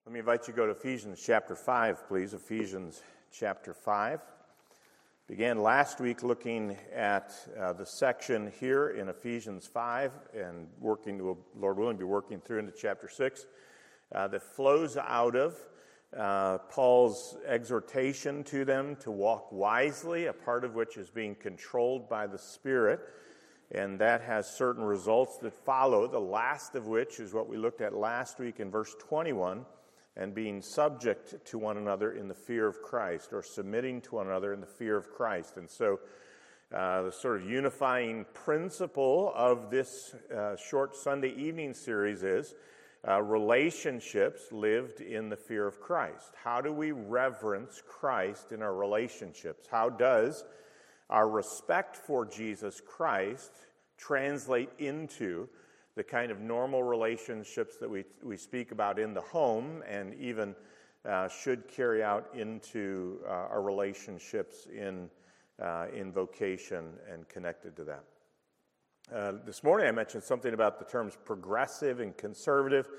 Let me invite you to go to Ephesians chapter 5, please. Ephesians chapter 5. Began last week looking at the section here in Ephesians 5 and Lord willing, be working through into chapter 6 that flows out of Paul's exhortation to them to walk wisely, a part of which is being controlled by the Spirit. And that has certain results that follow, the last of which is what we looked at last week in verse 21, and being subject to one another in the fear of Christ, or submitting to one another in the fear of Christ. And so the sort of unifying principle of this short Sunday evening series is relationships lived in the fear of Christ. How do we reverence Christ in our relationships? How does our respect for Jesus Christ translate into the kind of normal relationships that we speak about in the home, and even should carry out into our relationships in vocation and connected to that. This morning I mentioned something about the terms progressive and conservative,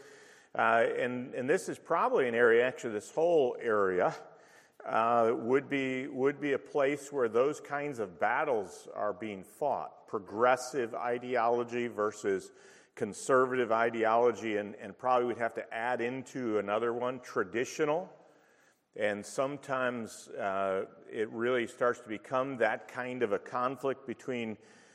and this is probably an area, actually this whole area, would be a place where those kinds of battles are being fought. Progressive ideology versus conservative ideology, and probably we'd have to add into another one, traditional. And sometimes it really starts to become that kind of a conflict between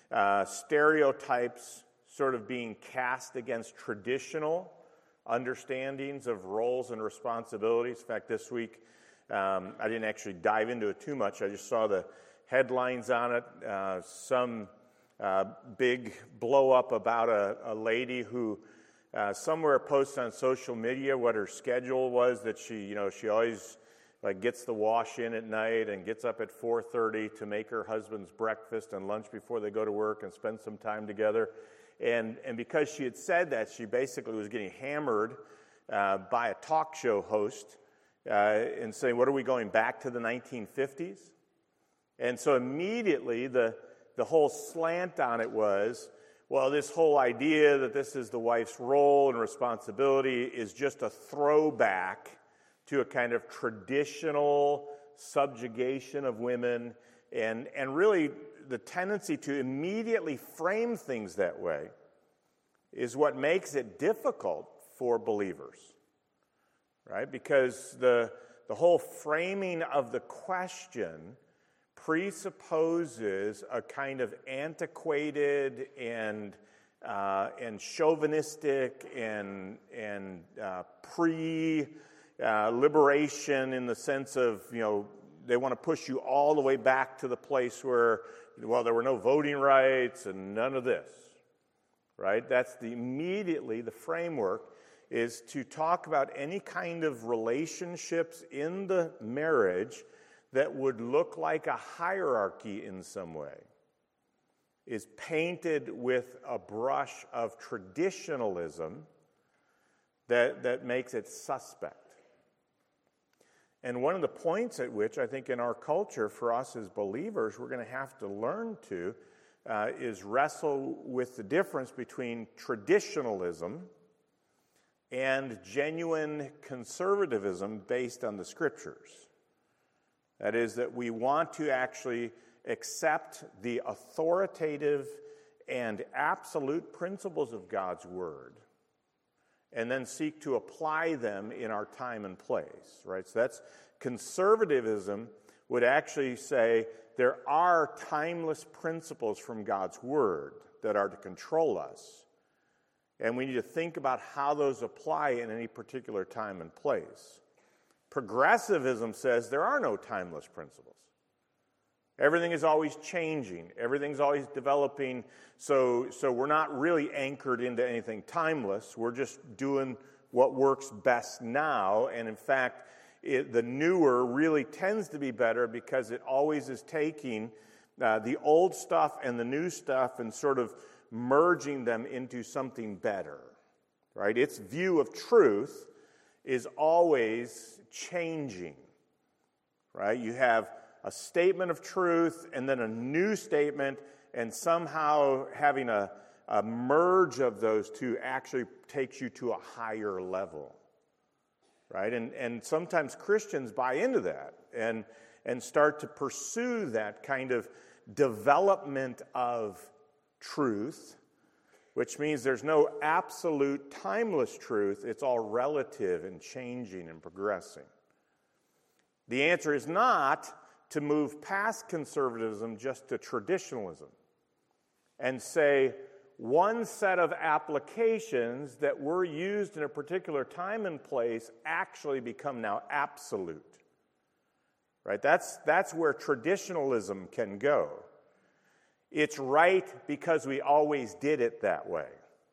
stereotypes sort of being cast against traditional understandings of roles and responsibilities. In fact, this week, I didn't actually dive into it too much. I just saw the headlines on it. Some big blow up about a lady who somewhere posted on social media what her schedule was, that she always gets the wash in at night and gets up at 4:30 to make her husband's breakfast and lunch before they go to work and spend some time together. And because she had said that, she basically was getting hammered by a talk show host and saying, "What are we going back to the 1950s?" And so immediately the whole slant on it was, well, this whole idea that this is the wife's role and responsibility is just a throwback to a kind of traditional subjugation of women, and really the tendency to immediately frame things that way is what makes it difficult for believers, right? Because the whole framing of the question presupposes a kind of antiquated and chauvinistic and pre-liberation in the sense of, they want to push you all the way back to the place where, well, there were no voting rights and none of this, right? That's immediately the framework is to talk about any kind of relationships in the marriage that would look like a hierarchy in some way, is painted with a brush of traditionalism that makes it suspect. And one of the points at which I think in our culture, for us as believers, we're going to have to learn to is wrestle with the difference between traditionalism and genuine conservatism based on the Scriptures. That is, that we want to actually accept the authoritative and absolute principles of God's Word and then seek to apply them in our time and place, right? So that's conservatism would actually say there are timeless principles from God's Word that are to control us, and we need to think about how those apply in any particular time and place. Progressivism says there are no timeless principles. Everything is always changing. Everything's always developing. So we're not really anchored into anything timeless. We're just doing what works best now. And in fact, the newer really tends to be better because it always is taking the old stuff and the new stuff and sort of merging them into something better, right? Its view of truth is always changing, right? You have a statement of truth and then a new statement, and somehow having a merge of those two actually takes you to a higher level, right? And sometimes Christians buy into that and start to pursue that kind of development of truth, which means there's no absolute timeless truth. It's all relative and changing and progressing. The answer is not to move past conservatism just to traditionalism and say one set of applications that were used in a particular time and place actually become now absolute. Right? That's where traditionalism can go. It's right because we always did it that way.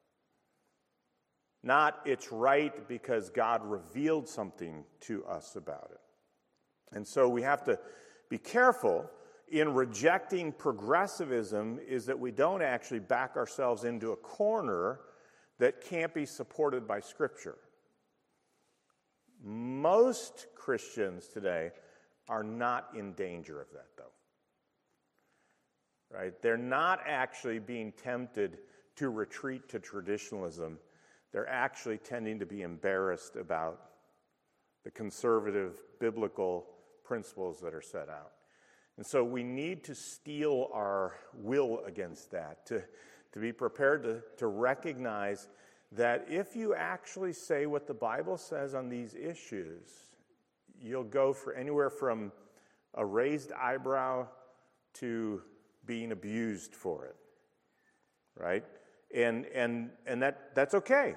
Not it's right because God revealed something to us about it. And so we have to be careful in rejecting progressivism is that we don't actually back ourselves into a corner that can't be supported by Scripture. Most Christians today are not in danger of that, though. Right? They're not actually being tempted to retreat to traditionalism. They're actually tending to be embarrassed about the conservative biblical principles that are set out. And so we need to steel our will against that, to be prepared to recognize that if you actually say what the Bible says on these issues, you'll go for anywhere from a raised eyebrow to being abused for it, right? And that's okay,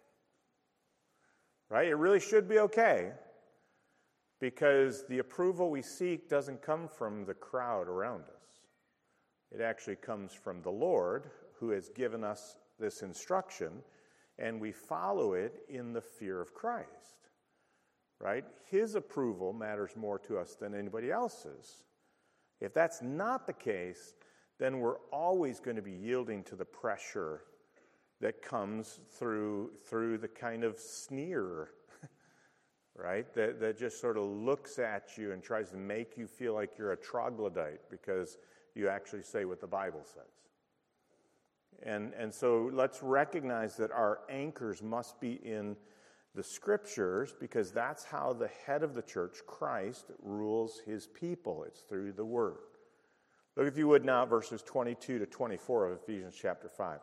right? It really should be okay, because the approval we seek doesn't come from the crowd around us. It actually comes from the Lord, who has given us this instruction, and we follow it in the fear of Christ, right? His approval matters more to us than anybody else's. If that's not the case, then we're always going to be yielding to the pressure that comes through the kind of sneer, right? That just sort of looks at you and tries to make you feel like you're a troglodyte because you actually say what the Bible says. And so let's recognize that our anchors must be in the Scriptures, because that's how the head of the church, Christ, rules his people. It's through the Word. Look, if you would now, at verses 22 to 24 of Ephesians chapter 5.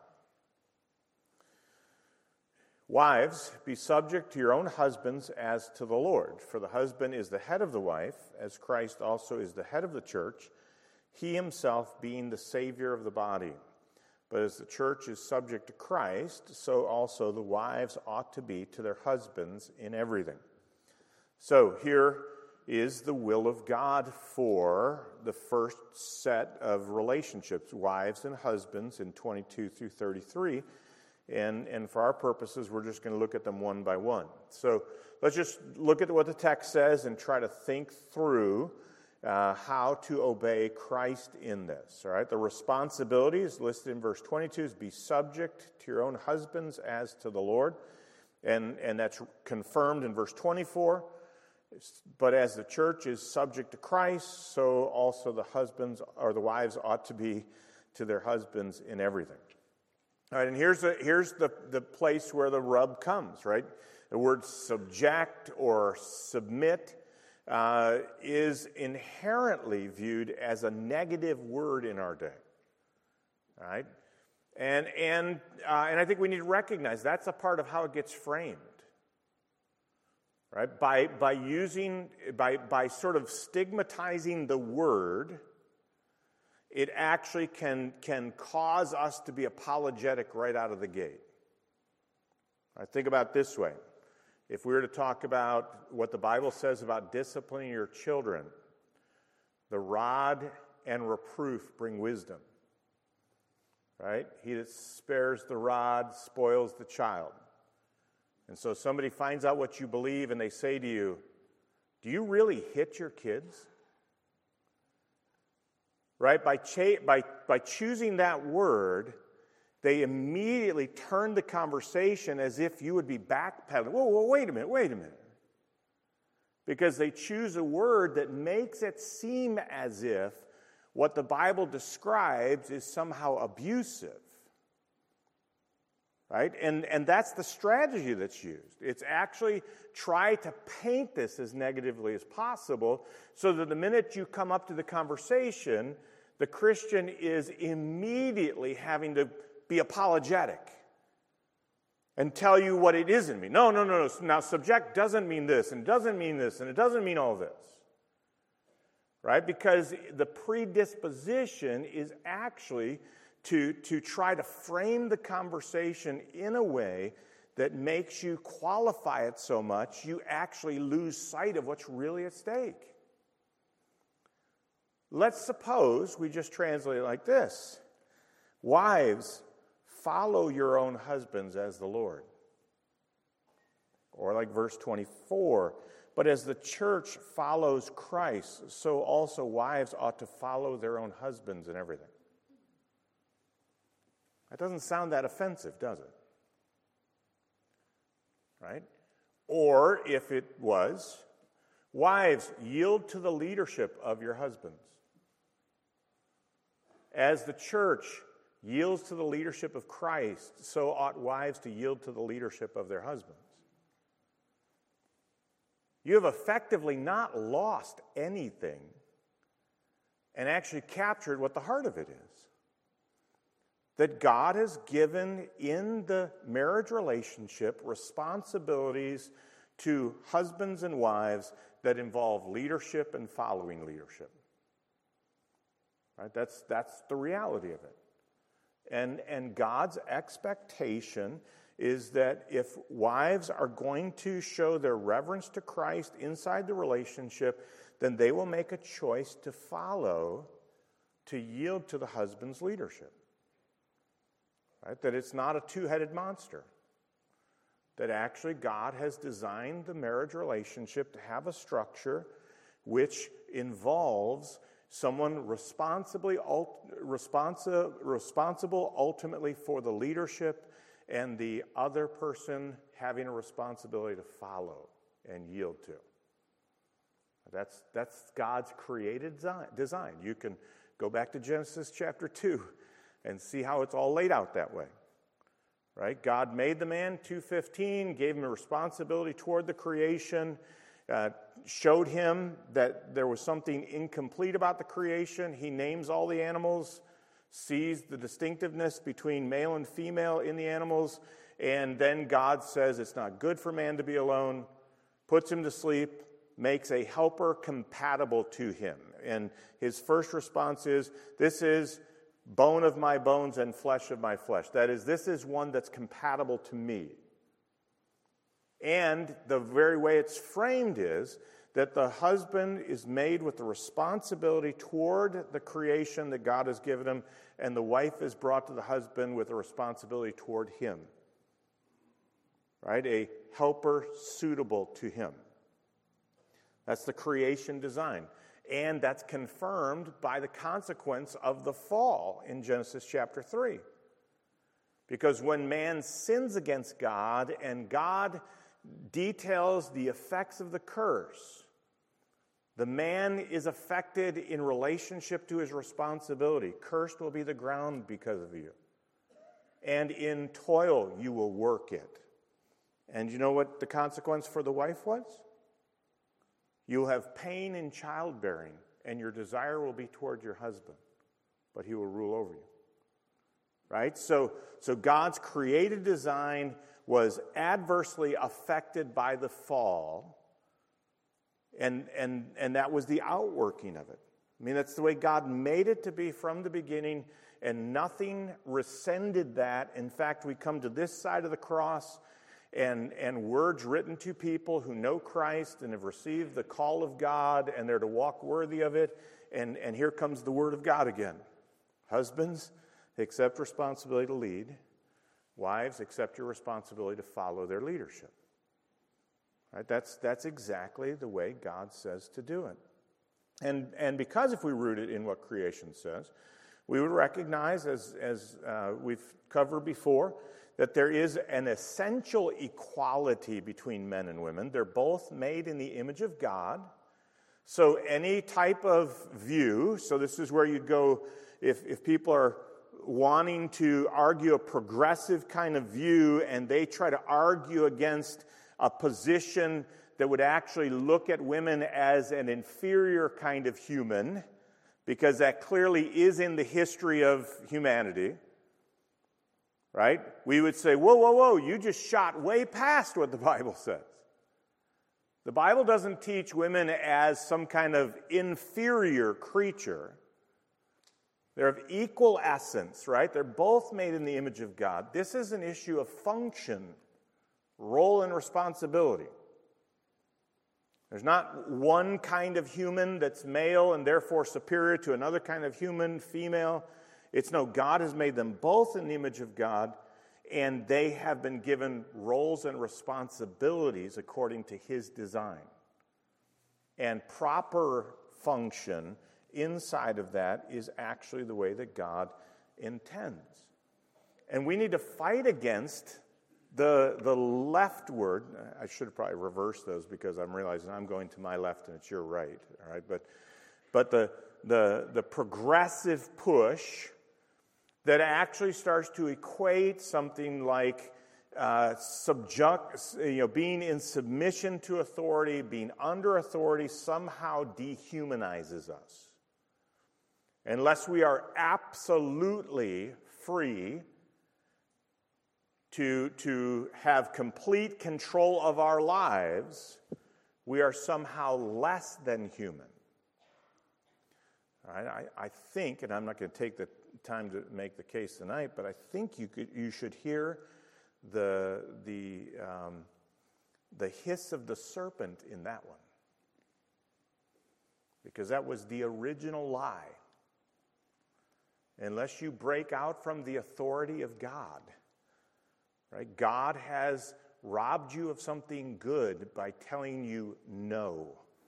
Wives, be subject to your own husbands as to the Lord. For the husband is the head of the wife, as Christ also is the head of the church, he himself being the Savior of the body. But as the church is subject to Christ, so also the wives ought to be to their husbands in everything. So here is the will of God for the first set of relationships, wives and husbands, in 22 through 33. And for our purposes, we're just going to look at them one by one. So let's just look at what the text says and try to think through how to obey Christ in this. All right, the responsibilities listed in verse 22 is be subject to your own husbands as to the Lord, and that's confirmed in verse 24. But as the church is subject to Christ, so also the husbands or the wives ought to be to their husbands in everything. All right, and here's the place where the rub comes. Right, the word subject or submit is inherently viewed as a negative word in our day. All right? And I think we need to recognize that's a part of how it gets framed. Right? By sort of stigmatizing the word, it actually can cause us to be apologetic right out of the gate. All right, think about it this way. If we were to talk about what the Bible says about disciplining your children, the rod and reproof bring wisdom. Right? He that spares the rod spoils the child. And so somebody finds out what you believe and they say to you, do you really hit your kids? Right? By choosing that word, they immediately turn the conversation as if you would be backpedaling. Whoa, wait a minute. Because they choose a word that makes it seem as if what the Bible describes is somehow abusive. right? And that's the strategy that's used. It's actually try to paint this as negatively as possible so that the minute you come up to the conversation, the Christian is immediately having to be apologetic and tell you what it isn't mean. No. Now, subject doesn't mean this, and it doesn't mean this, and it doesn't mean all this. Right? Because the predisposition is actually to try to frame the conversation in a way that makes you qualify it so much you actually lose sight of what's really at stake. Let's suppose we just translate it like this. Wives, follow your own husbands as the Lord. Or like verse 24, but as the church follows Christ, so also wives ought to follow their own husbands in everything. That doesn't sound that offensive, does it? Right? Or if it was, wives, yield to the leadership of your husbands. As the church yields to the leadership of Christ, so ought wives to yield to the leadership of their husbands. You have effectively not lost anything and actually captured what the heart of it is. That God has given in the marriage relationship responsibilities to husbands and wives that involve leadership and following leadership. Right? That's the reality of it. And God's expectation is that if wives are going to show their reverence to Christ inside the relationship, then they will make a choice to follow, to yield to the husband's leadership. Right? That it's not a two-headed monster. That actually God has designed the marriage relationship to have a structure which involves someone responsible ultimately for the leadership, and the other person having a responsibility to follow and yield to. That's God's created design. You can go back to Genesis chapter 2 and see how it's all laid out that way. Right? God made the man, 2:15, gave him a responsibility toward the creation, showed him that there was something incomplete about the creation. He names all the animals, sees the distinctiveness between male and female in the animals, and then God says it's not good for man to be alone, puts him to sleep, makes a helper compatible to him. And his first response is, this is bone of my bones and flesh of my flesh. That is, this is one that's compatible to me. And the very way it's framed is that the husband is made with the responsibility toward the creation that God has given him, and the wife is brought to the husband with a responsibility toward him. Right? A helper suitable to him. That's the creation design. And that's confirmed by the consequence of the fall in Genesis chapter 3. Because when man sins against God and God details the effects of the curse, the man is affected in relationship to his responsibility. Cursed will be the ground because of you. And in toil you will work it. And you know what the consequence for the wife was? You'll have pain in childbearing, and your desire will be toward your husband, but he will rule over you. Right? So God's created design was adversely affected by the fall, and that was the outworking of it. I mean, that's the way God made it to be from the beginning, and nothing rescinded that. In fact, we come to this side of the cross, and words written to people who know Christ and have received the call of God, and they're to walk worthy of it, and here comes the word of God again. Husbands, accept responsibility to lead. Wives, accept your responsibility to follow their leadership. Right? That's exactly the way God says to do it. And because if we root it in what creation says, we would recognize, as we've covered before, that there is an essential equality between men and women. They're both made in the image of God. So any type of view, so this is where you'd go if people are wanting to argue a progressive kind of view, and they try to argue against a position that would actually look at women as an inferior kind of human, because that clearly is in the history of humanity, right? We would say, whoa, whoa, whoa, you just shot way past what the Bible says. The Bible doesn't teach women as some kind of inferior creature. They're of equal essence, right? They're both made in the image of God. This is an issue of function, role, and responsibility. There's not one kind of human that's male and therefore superior to another kind of human, female. It's no, God has made them both in the image of God, and they have been given roles and responsibilities according to His design. And proper function inside of that is actually the way that God intends. And we need to fight against the leftward. I should have probably reversed those because I'm realizing I'm going to my left and it's your right. All right, but the progressive push that actually starts to equate something like being in submission to authority, being under authority, somehow dehumanizes us. Unless we are absolutely free to have complete control of our lives, we are somehow less than human. All right, I think, and I'm not going to take the time to make the case tonight, but I think you should hear the hiss of the serpent in that one, because that was the original lie. Unless you break out from the authority of God, right? God has robbed you of something good by telling you no.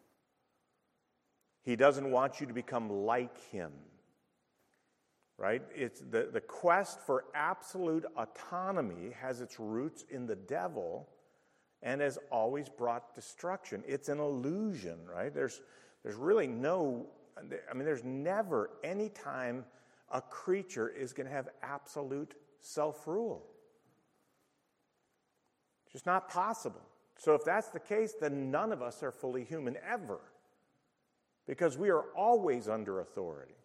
He doesn't want you to become like Him, right? It's the quest for absolute autonomy has its roots in the devil and has always brought destruction. It's an illusion, right? There's really there's never any time a creature is going to have absolute self-rule. It's just not possible. So if that's the case, then none of us are fully human ever, because we are always under authority.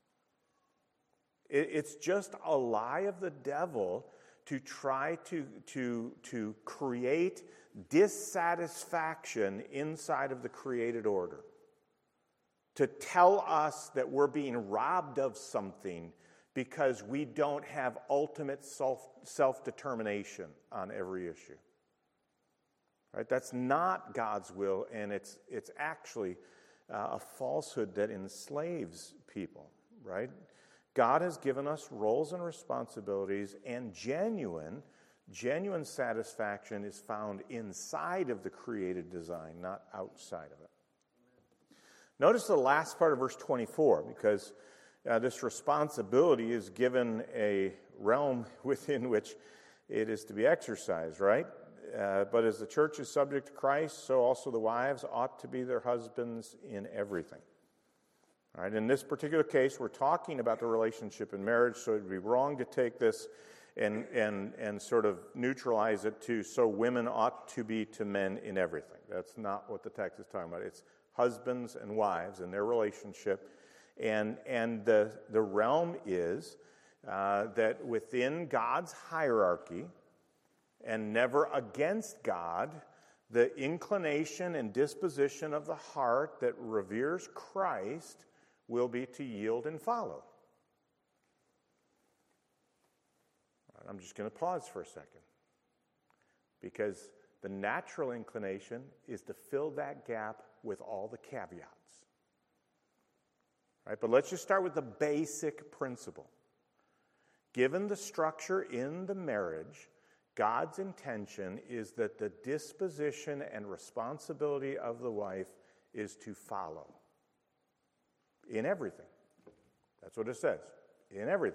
It's just a lie of the devil to try to create dissatisfaction inside of the created order, to tell us that we're being robbed of something because we don't have ultimate self-determination on every issue. Right? That's not God's will, and it's actually a falsehood that enslaves people, right? God has given us roles and responsibilities, and genuine satisfaction is found inside of the created design, not outside of it. Notice the last part of verse 24, because this responsibility is given a realm within which it is to be exercised, right? But as the church is subject to Christ, so also the wives ought to be their husbands in everything. All right, in this particular case, we're talking about the relationship in marriage, so it would be wrong to take this and sort of neutralize it to so women ought to be to men in everything. That's not what the text is talking about. It's husbands and wives and their relationship. And the realm is that within God's hierarchy, and never against God, the inclination and disposition of the heart that reveres Christ will be to yield and follow. I'm just going to pause for a second, because the natural inclination is to fill that gap with all the caveats. Right? But let's just start with the basic principle. Given the structure in the marriage, God's intention is that the disposition and responsibility of the wife is to follow in everything. That's what it says, in everything.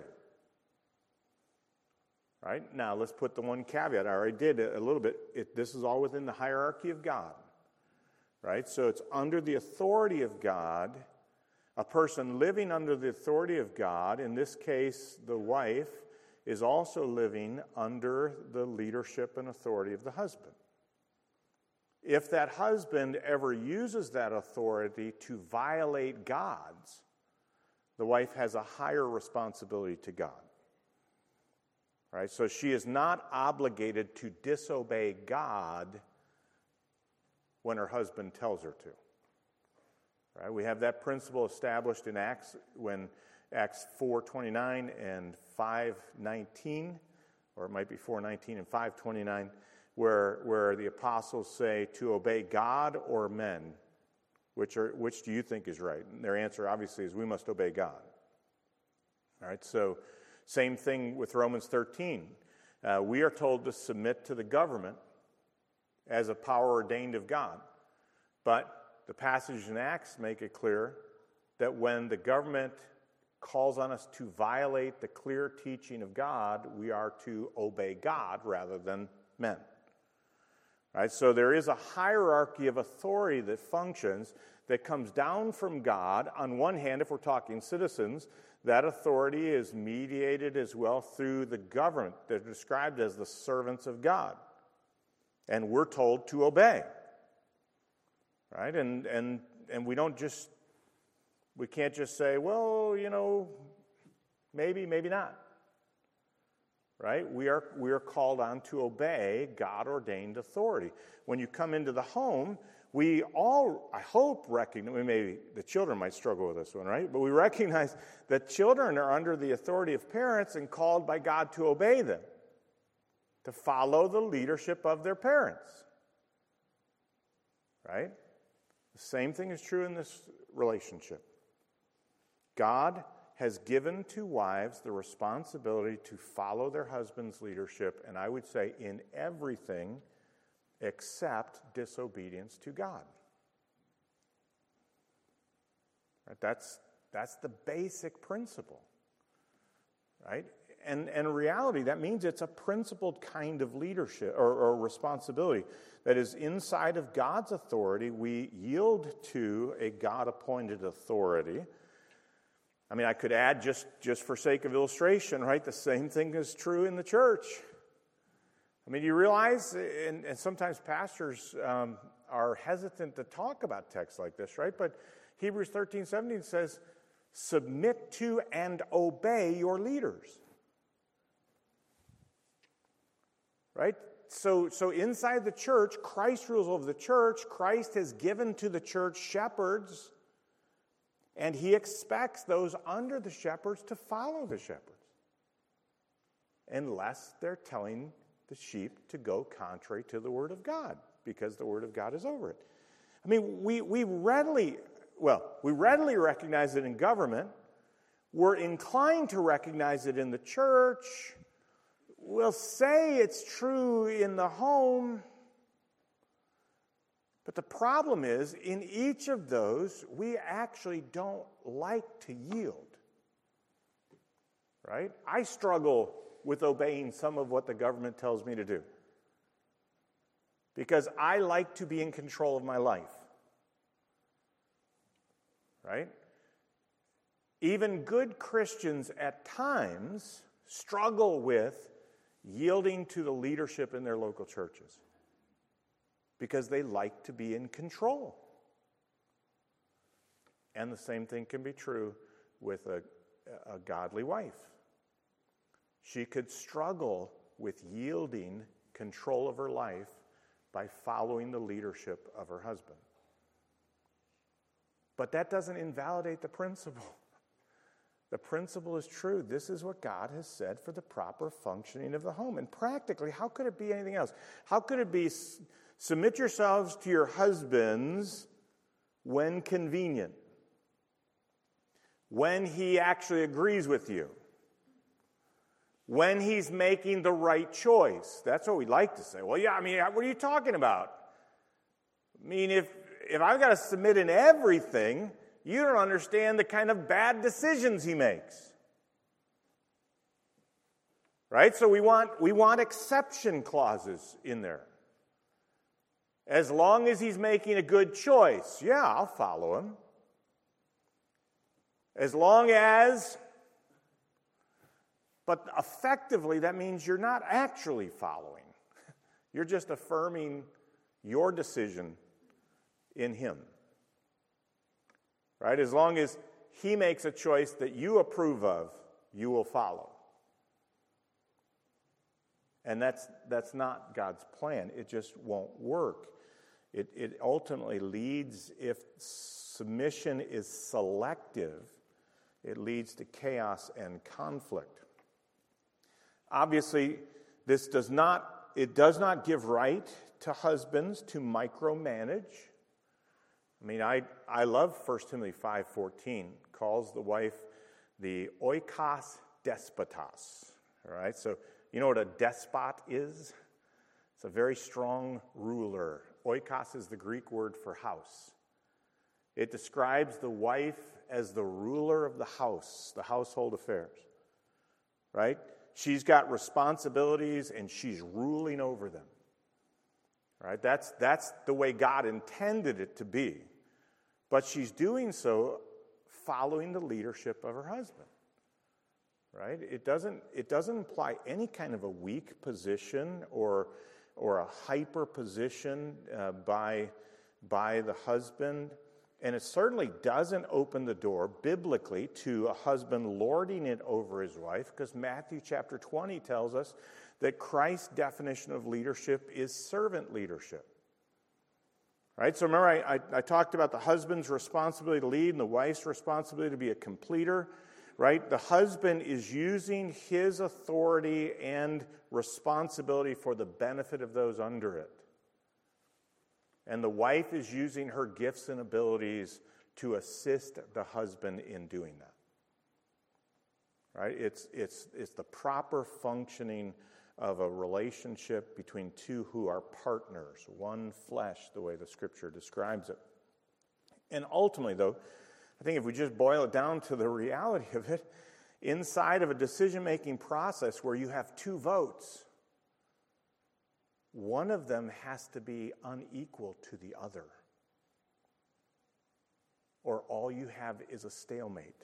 Right? Now, let's put the one caveat. I already did a little bit. This is all within the hierarchy of God. Right? So it's under the authority of God A person living under the authority of God, in this case the wife, is also living under the leadership and authority of the husband. If that husband ever uses that authority to violate God's, the wife has a higher responsibility to God. Right? So she is not obligated to disobey God when her husband tells her to. Right? We have that principle established in Acts 4:29 and 5:19, or it might be 4:19 and 5:29, where the apostles say to obey God or men. Which do you think is right? And their answer obviously is we must obey God. All right, so same thing with Romans 13. We are told to submit to the government as a power ordained of God. But the passages in Acts make it clear that when the government calls on us to violate the clear teaching of God, we are to obey God rather than men. Right, so there is a hierarchy of authority that functions that comes down from God. On one hand, if we're talking citizens, that authority is mediated as well through the government. They're described as the servants of God. And we're told to obey. Right? And we can't just say, well, maybe not. Right? We are called on to obey God-ordained authority. When you come into the home, we all, I hope, recognize, maybe the children might struggle with this one, right? But we recognize that children are under the authority of parents and called by God to obey them, to follow the leadership of their parents. Right? The same thing is true in this relationship. God has given to wives the responsibility to follow their husband's leadership, and I would say in everything except disobedience to God. Right? That's the basic principle. Right? And in reality, that means it's a principled kind of leadership or responsibility that is inside of God's authority. We yield to a God-appointed authority. I mean, I could add, just for sake of illustration, right, the same thing is true in the church. I mean, you realize, and sometimes pastors are hesitant to talk about texts like this, right? But Hebrews 13:17 says, submit to and obey your leaders. Right? So inside the church, Christ rules over the church. Christ has given to the church shepherds, and he expects those under the shepherds to follow the shepherds, unless they're telling the sheep to go contrary to the word of God, because the word of God is over it. I mean, we readily recognize it in government. We're inclined to recognize it in the church. We'll say it's true in the home. But the problem is, in each of those, we actually don't like to yield. Right? I struggle with obeying some of what the government tells me to do, because I like to be in control of my life. Right? Even good Christians at times struggle with yielding to the leadership in their local churches, because they like to be in control. And the same thing can be true with a godly wife. She could struggle with yielding control of her life by following the leadership of her husband. But that doesn't invalidate the principle. The principle is true. This is what God has said for the proper functioning of the home. And practically, how could it be anything else? How could it be submit yourselves to your husbands when convenient, when he actually agrees with you, when he's making the right choice? That's what we like to say. Well, yeah, I mean, what are you talking about? I mean, if I've got to submit in everything, you don't understand the kind of bad decisions he makes. Right? So we want exception clauses in there. As long as he's making a good choice, yeah, I'll follow him. As long as, but effectively that means you're not actually following. You're just affirming your decision in him. Right? As long as he makes a choice that you approve of, you will follow. And that's not God's plan. It just won't work. It ultimately leads, if submission is selective, it leads to chaos and conflict. Obviously, it does not give right to husbands to micromanage. I mean, I love 1 Timothy 5:14, calls the wife the oikos despotos. All right, so you know what a despot is? It's a very strong ruler. Oikos is the Greek word for house. It describes the wife as the ruler of the house, the household affairs. Right? She's got responsibilities and she's ruling over them. Right? That's the way God intended it to be. But she's doing so following the leadership of her husband. Right? It doesn't imply any kind of a weak position or a hyper position by the husband. And it certainly doesn't open the door biblically to a husband lording it over his wife, because Matthew chapter 20 tells us that Christ's definition of leadership is servant leadership. Right? So remember, I talked about the husband's responsibility to lead and the wife's responsibility to be a completer. Right? The husband is using his authority and responsibility for the benefit of those under it. And the wife is using her gifts and abilities to assist the husband in doing that. Right? It's the proper functioning of a relationship between two who are partners, one flesh, the way the Scripture describes it. And ultimately, though, I think if we just boil it down to the reality of it, inside of a decision-making process where you have two votes, one of them has to be unequal to the other, or all you have is a stalemate.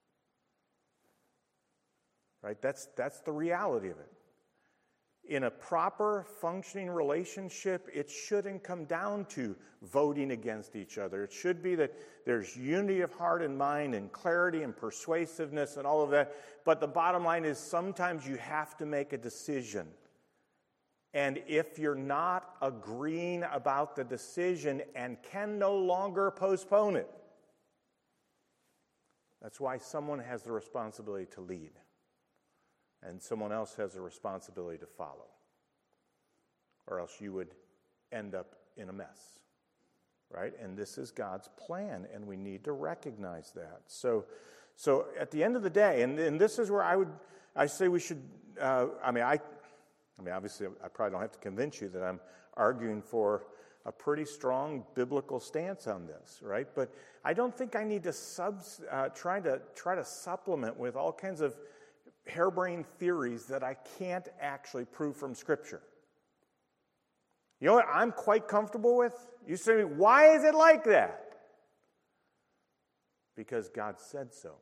Right? That's the reality of it. In a proper functioning relationship, it shouldn't come down to voting against each other. It should be that there's unity of heart and mind and clarity and persuasiveness and all of that. But the bottom line is sometimes you have to make a decision. And if you're not agreeing about the decision and can no longer postpone it, that's why someone has the responsibility to lead. And someone else has a responsibility to follow. Or else you would end up in a mess. Right? And this is God's plan, and we need to recognize that. So at the end of the day, and this is where I say we should, obviously I probably don't have to convince you that I'm arguing for a pretty strong biblical stance on this, right? But I don't think I need to try to supplement with all kinds of harebrained theories that I can't actually prove from Scripture. You know what I'm quite comfortable with? You say to me, why is it like that? Because God said so.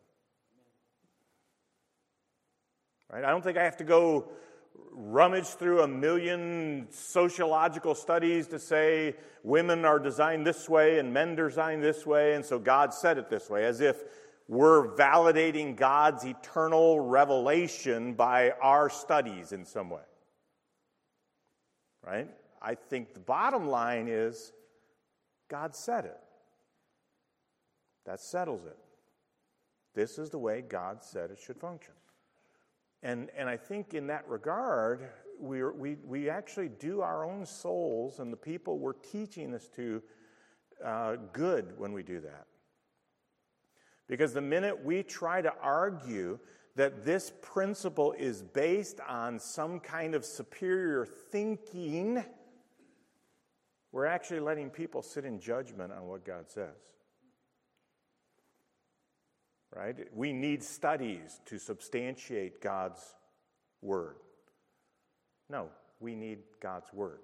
Right? I don't think I have to go rummage through a million sociological studies to say women are designed this way and men are designed this way, and so God said it this way, as if we're validating God's eternal revelation by our studies in some way. Right? I think the bottom line is God said it. That settles it. This is the way God said it should function. And I think in that regard, we actually do our own souls and the people we're teaching this to good when we do that. Because the minute we try to argue that this principle is based on some kind of superior thinking, we're actually letting people sit in judgment on what God says. Right? We need studies to substantiate God's word. No, we need God's word.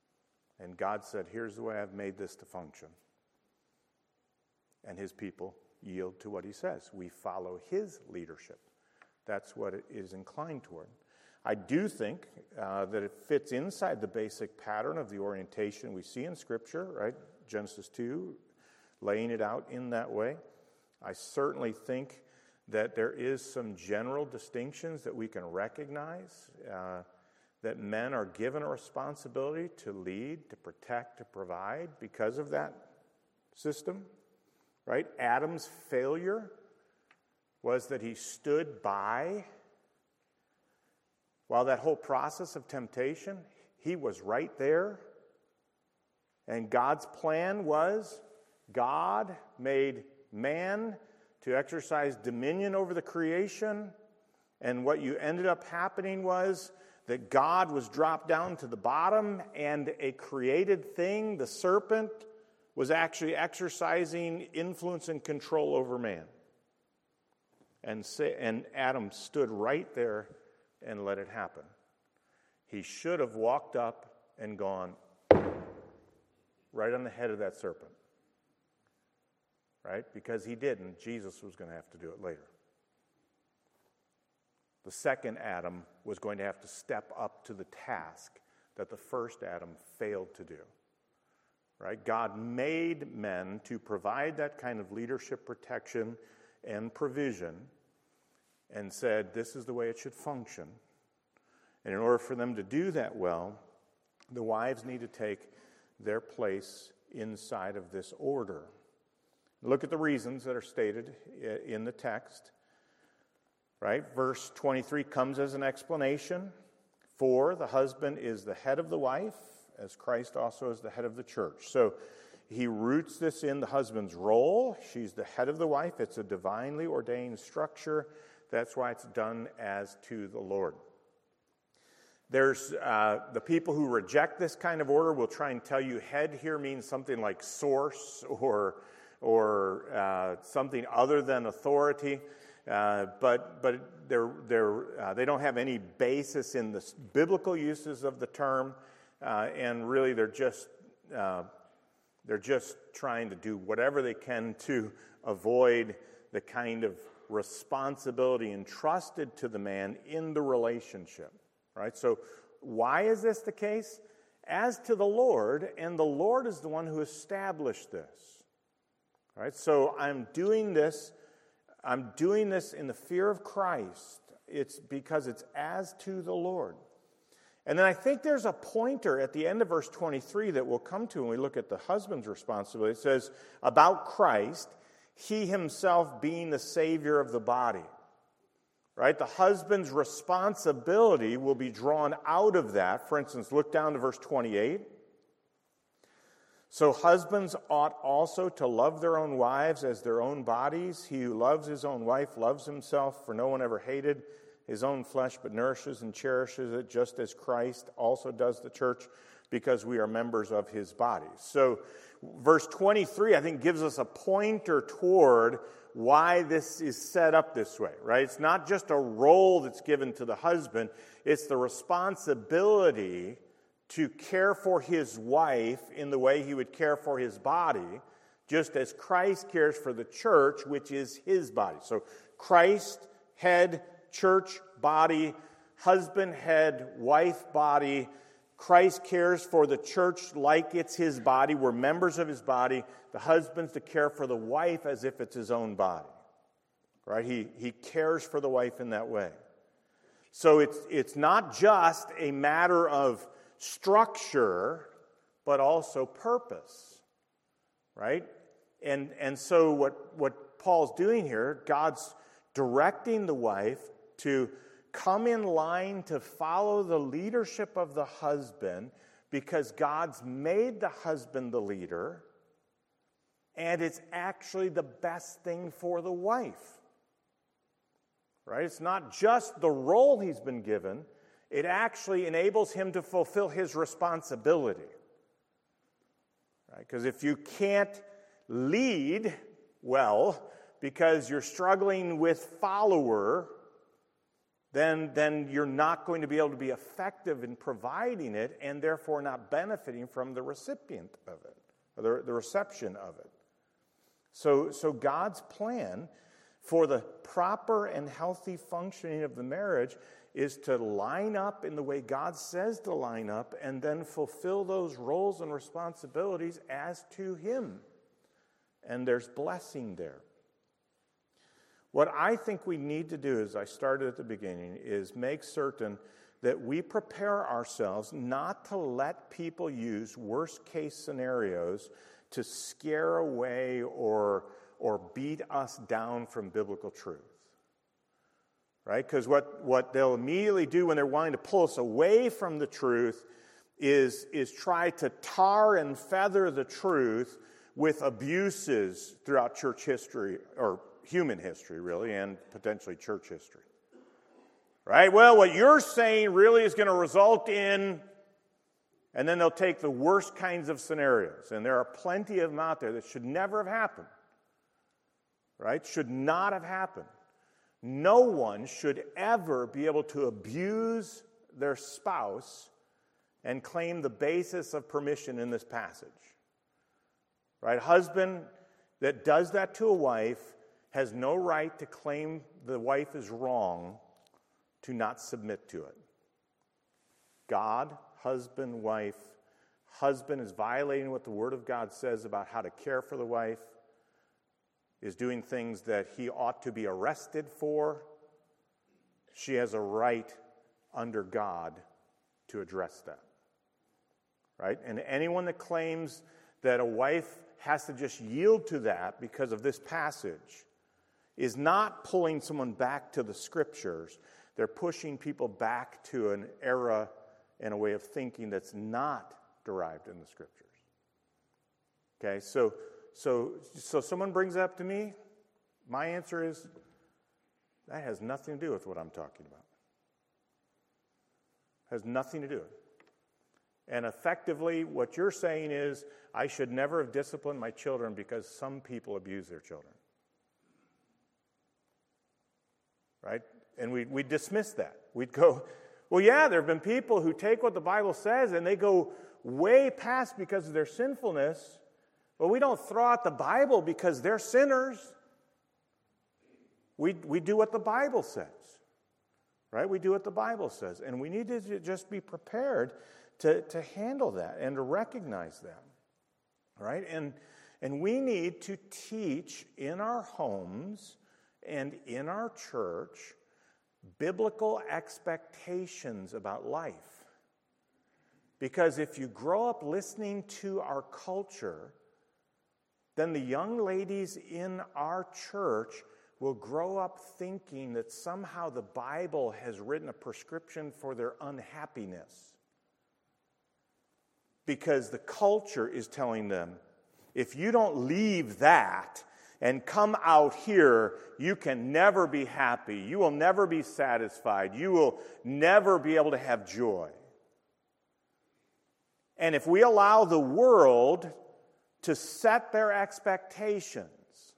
And God said, here's the way I've made this to function. And his people yield to what he says. We follow his leadership. That's what it is inclined toward. I do think that it fits inside the basic pattern of the orientation we see in Scripture, right? Genesis 2, laying it out in that way. I certainly think that there is some general distinctions that we can recognize, that men are given a responsibility to lead, to protect, to provide because of that system, right? Adam's failure was that he stood by while that whole process of temptation, he was right there. And God's plan was, God made man to exercise dominion over the creation. And what you ended up happening was that God was dropped down to the bottom, and a created thing, the serpent, was actually exercising influence and control over man. And Adam stood right there and let it happen. He should have walked up and gone right on the head of that serpent. Right? Because he didn't. Jesus was going to have to do it later. The second Adam was going to have to step up to the task that the first Adam failed to do. Right? God made men to provide that kind of leadership, protection, and provision, and said, this is the way it should function. And in order for them to do that well, the wives need to take their place inside of this order. Look at the reasons that are stated in the text. Right? Verse 23 comes as an explanation. For the husband is the head of the wife, as Christ also is the head of the church. So he roots this in the husband's role. She's the head of the wife. It's a divinely ordained structure. That's why it's done as to the Lord. There's the people who reject this kind of order will try and tell you head here means something like source or something other than authority, but they don't have any basis in the biblical uses of the term, and really they're just trying to do whatever they can to avoid the kind of responsibility entrusted to the man in the relationship. Right? So why is this the case? As to the Lord, and the Lord is the one who established this. Right? So I'm doing this in the fear of Christ. It's because it's as to the Lord. And then I think there's a pointer at the end of verse 23 that we'll come to when we look at the husband's responsibility. It says, about Christ, he himself being the Savior of the body. Right? The husband's responsibility will be drawn out of that. For instance, look down to verse 28. So husbands ought also to love their own wives as their own bodies. He who loves his own wife loves himself, for no one ever hated his own flesh, but nourishes and cherishes it, just as Christ also does the church, because we are members of his body. So verse 23, I think, gives us a pointer toward why this is set up this way, right? It's not just a role that's given to the husband. It's the responsibility to care for his wife in the way he would care for his body, just as Christ cares for the church, which is his body. So Christ, head, church, body, husband, head, wife, body. Christ cares for the church like it's his body. We're members of his body. The husband's to care for the wife as if it's his own body. Right? He cares for the wife in that way. So it's not just a matter of structure, but also purpose. Right? And so what Paul's doing here, God's directing the wife to come in line to follow the leadership of the husband, because God's made the husband the leader, and it's actually the best thing for the wife. Right? It's not just the role he's been given, it actually enables him to fulfill his responsibility. Right? Because if you can't lead well because you're struggling with follower, then you're not going to be able to be effective in providing it, and therefore not benefiting from the recipient of it, or the reception of it. So God's plan for the proper and healthy functioning of the marriage is to line up in the way God says to line up and then fulfill those roles and responsibilities as to Him. And there's blessing there. What I think we need to do, as I started at the beginning, is make certain that we prepare ourselves not to let people use worst-case scenarios to scare away or beat us down from biblical truth. Right? Because what they'll immediately do when they're wanting to pull us away from the truth is try to tar and feather the truth with abuses throughout church history, or human history, really, and potentially church history. Right? Well, what you're saying really is going to result in, and then they'll take the worst kinds of scenarios, and there are plenty of them out there that should never have happened. Right? Should not have happened. No one should ever be able to abuse their spouse and claim the basis of permission in this passage. Right? Husband that does that to a wife has no right to claim the wife is wrong to not submit to it. God, husband, wife. Husband is violating what the Word of God says about how to care for the wife, is doing things that he ought to be arrested for. She has a right under God to address that. Right? And anyone that claims that a wife has to just yield to that because of this passage is not pulling someone back to the Scriptures. They're pushing people back to an era and a way of thinking that's not derived in the Scriptures. Okay, so someone brings it up to me, my answer is, that has nothing to do with what I'm talking about. Has nothing to do with it. And effectively, what you're saying is, I should never have disciplined my children because some people abuse their children. Right? And we dismiss that. We'd go, well, yeah, there have been people who take what the Bible says and they go way past because of their sinfulness. But we don't throw out the Bible because they're sinners. We do what the Bible says. Right? We do what the Bible says. And we need to just be prepared to handle that and to recognize that. Right? And we need to teach in our homes and in our church biblical expectations about life. Because if you grow up listening to our culture, then the young ladies in our church will grow up thinking that somehow the Bible has written a prescription for their unhappiness. Because the culture is telling them, if you don't leave that and come out here, you can never be happy. You will never be satisfied. You will never be able to have joy. And if we allow the world to set their expectations,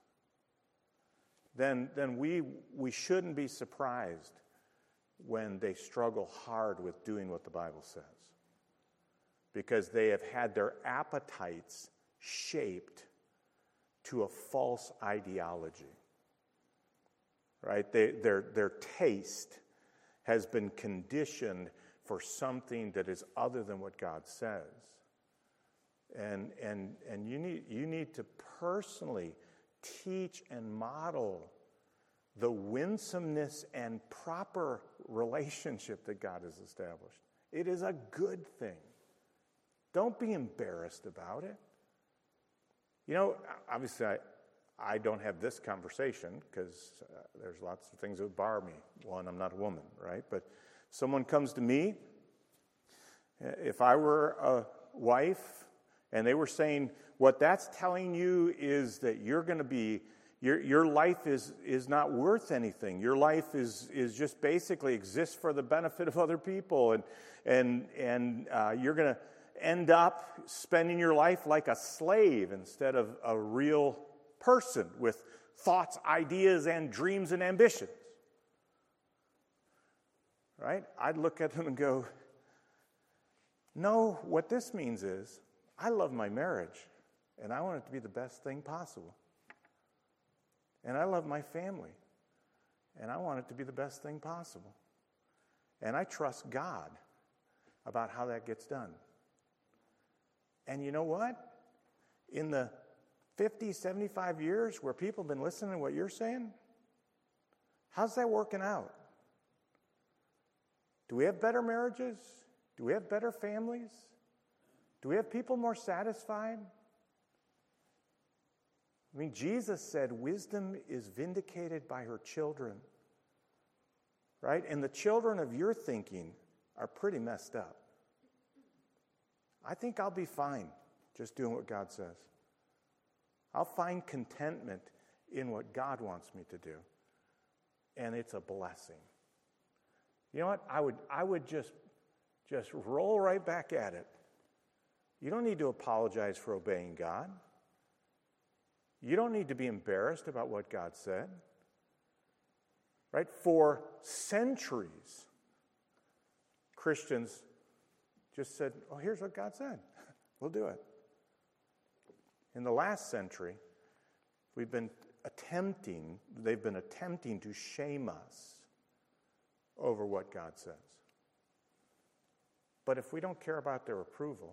then we shouldn't be surprised when they struggle hard with doing what the Bible says. Because they have had their appetites shaped to a false ideology. Right? Their taste has been conditioned for something that is other than what God says. And you need to personally teach and model the winsomeness and proper relationship that God has established. It is a good thing. Don't be embarrassed about it. You know, obviously I don't have this conversation because there's lots of things that would bar me. One, I'm not a woman, right? But someone comes to me, if I were a wife, and they were saying, what that's telling you is that you're going to be, your life is not worth anything. Your life is just basically exists for the benefit of other people, and you're going to end up spending your life like a slave instead of a real person with thoughts, ideas, and dreams and ambitions. Right? I'd look at them and go, no, what this means is, I love my marriage, and I want it to be the best thing possible. And I love my family. And I want it to be the best thing possible. And I trust God about how that gets done. And you know what? In the 50, 75 years where people have been listening to what you're saying, how's that working out? Do we have better marriages? Do we have better families? Do we have people more satisfied? I mean, Jesus said wisdom is vindicated by her children, right? And the children of your thinking are pretty messed up. I think I'll be fine just doing what God says. I'll find contentment in what God wants me to do. And it's a blessing. You know what? I would just roll right back at it. You don't need to apologize for obeying God. You don't need to be embarrassed about what God said. Right? For centuries, Christians just said, oh, here's what God said. We'll do it. In the last century, they've been attempting to shame us over what God says. But if we don't care about their approval,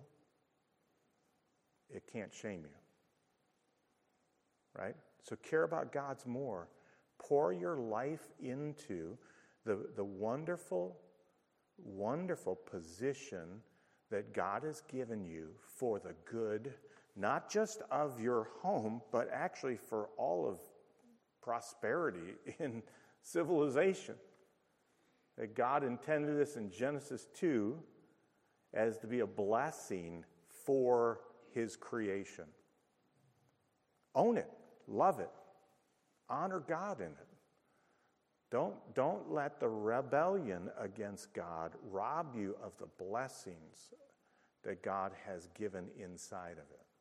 it can't shame you. Right? So care about God's more. Pour your life into the wonderful, wonderful position that God has given you for the good, not just of your home, but actually for all of prosperity in civilization. That God intended this in Genesis 2 as to be a blessing for his creation. Own it. Love it. Honor God in it. Don't let the rebellion against God rob you of the blessings that God has given inside of it.